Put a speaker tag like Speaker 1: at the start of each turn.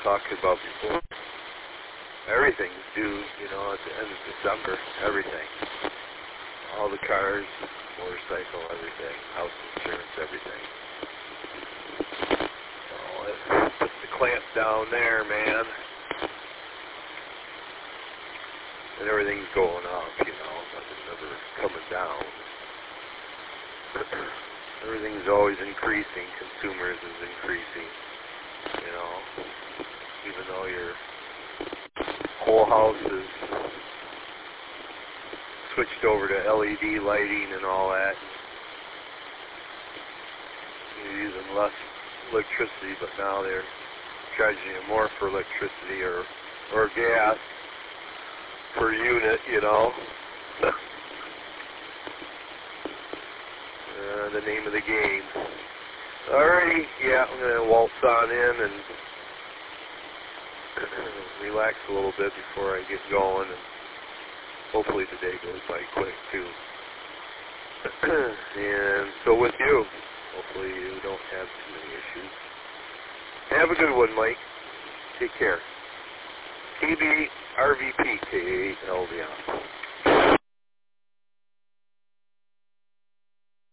Speaker 1: talking about before. Everything's due, you know, at the end of December. Everything. All the cars, motorcycle, everything, house insurance, everything. So it puts the clamp down there, man. And everything's going up, you know, nothing's ever coming down. Everything's always increasing. Consumers is increasing, you know, even though your whole house is switched over to LED lighting and all that. You're using less electricity, but now they're charging you more for electricity or gas per unit, you know. The name of the game. Alrighty, yeah, I'm going to waltz on in and relax a little bit before I get going, and hopefully the day goes by quick too. And so with you, hopefully you don't have too many issues. Have a good one, Mike. Take care. KB RVP KALVR.